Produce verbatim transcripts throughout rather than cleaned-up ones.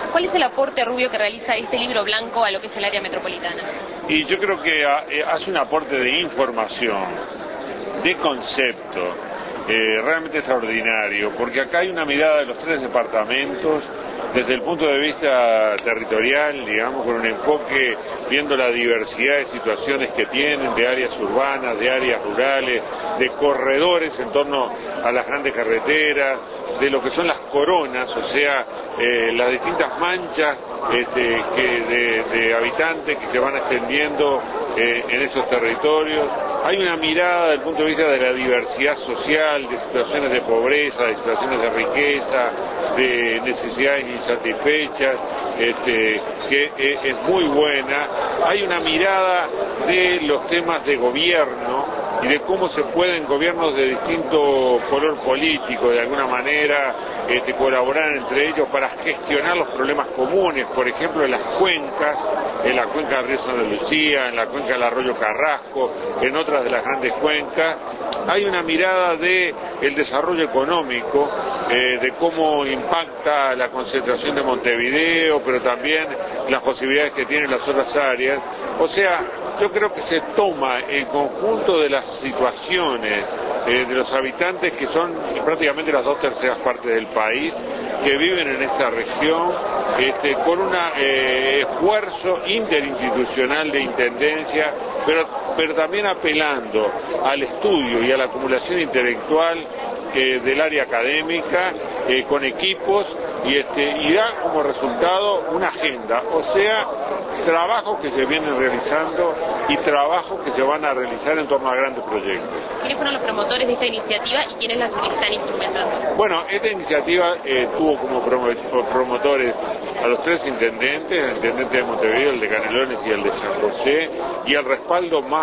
¿Cuál es el aporte, Rubio, que realiza este libro blanco a lo que es el área metropolitana? Y yo creo que hace un aporte de información, de concepto, eh, realmente extraordinario, porque acá hay una mirada de los tres departamentos desde el punto de vista territorial, digamos, con un enfoque viendo la diversidad de situaciones que tienen, de áreas urbanas, de áreas rurales, de corredores en torno a las grandes carreteras, de lo que son las coronas, o sea, eh, las distintas manchas este, que de, de habitantes que se van extendiendo eh, en esos territorios. Hay una mirada desde el punto de vista de la diversidad social, de situaciones de pobreza, de situaciones de riqueza, de necesidades insatisfechas, este, que eh, es muy buena. Hay una mirada de los temas de gobierno y de cómo se pueden gobiernos de distinto color político, de alguna manera, este, colaborar entre ellos para gestionar los problemas comunes, por ejemplo, en las cuencas, en la cuenca del río Santa Lucía, en la cuenca del arroyo Carrasco, en otras de las grandes cuencas. Hay una mirada de el desarrollo económico, eh, de cómo impacta la concentración de Montevideo, pero también las posibilidades que tienen las otras áreas. O sea, yo creo que se toma el conjunto de las situaciones eh, de los habitantes, que son prácticamente las dos terceras partes del país, que viven en esta región, este, con un eh, esfuerzo interinstitucional de intendencia, pero, pero también apelando al estudio y a la acumulación intelectual eh, del área académica, eh, con equipos, y, este, y da como resultado una agenda, o sea, trabajos que se vienen realizando y trabajos que se van a realizar en torno a grandes proyectos. ¿Quiénes fueron los promotores de esta iniciativa y quiénes las están instrumentando? Bueno, esta iniciativa eh, tuvo como promotores a los tres intendentes, el intendente de Montevideo, el de Canelones y el de San José, y el respaldo más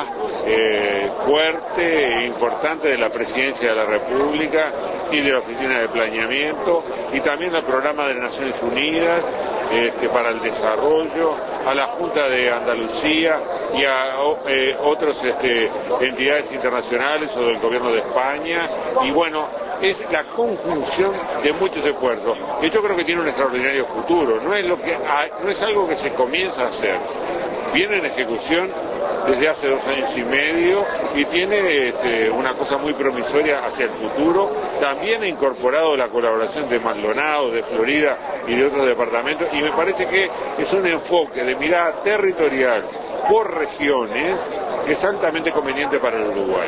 eh, fuerte e importante de la Presidencia de la República y de la Oficina de Planeamiento, y también al Programa de Naciones Unidas este, para el Desarrollo, a la Junta de Andalucía y a eh, otras este, entidades internacionales o del Gobierno de España. Y bueno, es la conjunción de muchos esfuerzos, que yo creo que tiene un extraordinario futuro. No es, lo que, no es algo que se comienza a hacer, viene en ejecución desde hace dos años y medio y tiene este, una cosa muy promisoria hacia el futuro. También ha incorporado la colaboración de Maldonado, de Florida y de otros departamentos, y me parece que es un enfoque de mirada territorial por regiones que es altamente conveniente para el Uruguay.